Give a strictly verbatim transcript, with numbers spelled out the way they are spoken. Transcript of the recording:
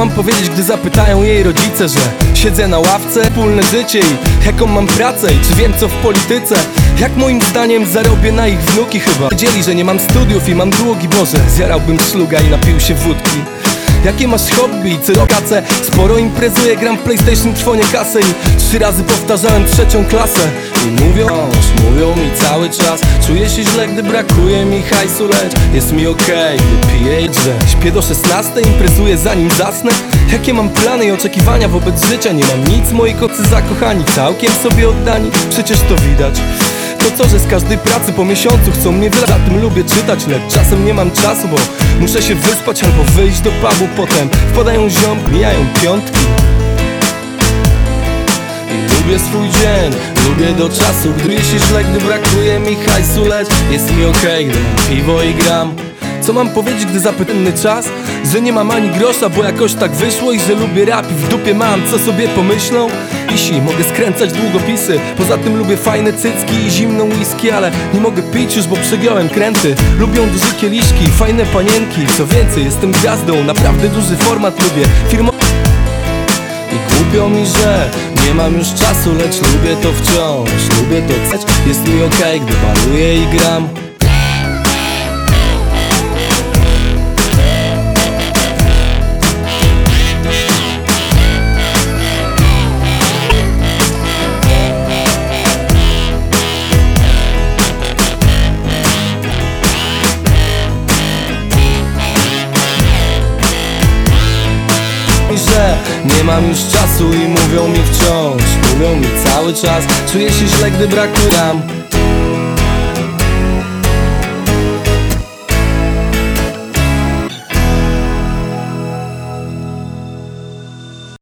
mam powiedzieć, gdy zapytają jej rodzice, że siedzę na ławce, wspólne życie i jaką mam pracę i czy wiem co w polityce? Jak moim zdaniem zarobię na ich wnuki chyba? Wiedzieli, że nie mam studiów i mam długi, Boże, zjarałbym szluga i napił się wódki. Jakie masz hobby, co robię? Sporo imprezuję, gram w PlayStation, trwonię kasę i trzy razy powtarzałem trzecią klasę. I mówią, mówią mi cały czas, czuję się źle, gdy brakuje mi hajsu, lecz jest mi okej, gdy piję, że śpię do szesnastej, imprezuję zanim zasnę. Jakie mam plany i oczekiwania wobec życia? Nie mam nic, moi kocy zakochani, całkiem sobie oddani, przecież to widać. To co, że z każdej pracy po miesiącu chcą mnie wylać. Za tym lubię czytać, lecz czasem nie mam czasu, bo muszę się wyspać albo wyjść do pubu. Potem wpadają ziomki, mijają piątki i lubię swój dzień, lubię do czasu, gdy się źle, gdy brakuje mi hajsu, lecz jest mi okej, gdy mam piwo i gram. Co mam powiedzieć, gdy zapytany czas? Że nie mam ani grosza, bo jakoś tak wyszło i że lubię rap i w dupie mam, co sobie pomyślą. Isi, mogę skręcać długopisy, poza tym lubię fajne cycki i zimną whisky, ale nie mogę pić już, bo przegiąłem kręty. Lubią duże kieliszki, fajne panienki, co więcej, jestem gwiazdą, naprawdę duży format lubię. Firmo... I głupio mi, że nie mam już czasu, lecz lubię to wciąż, lubię to chceć. Jest mi okej, gdy baluję i gram. Że nie mam już czasu i mówią mi wciąż, mówią mi cały czas, czuję się źle, gdy brakuje nam.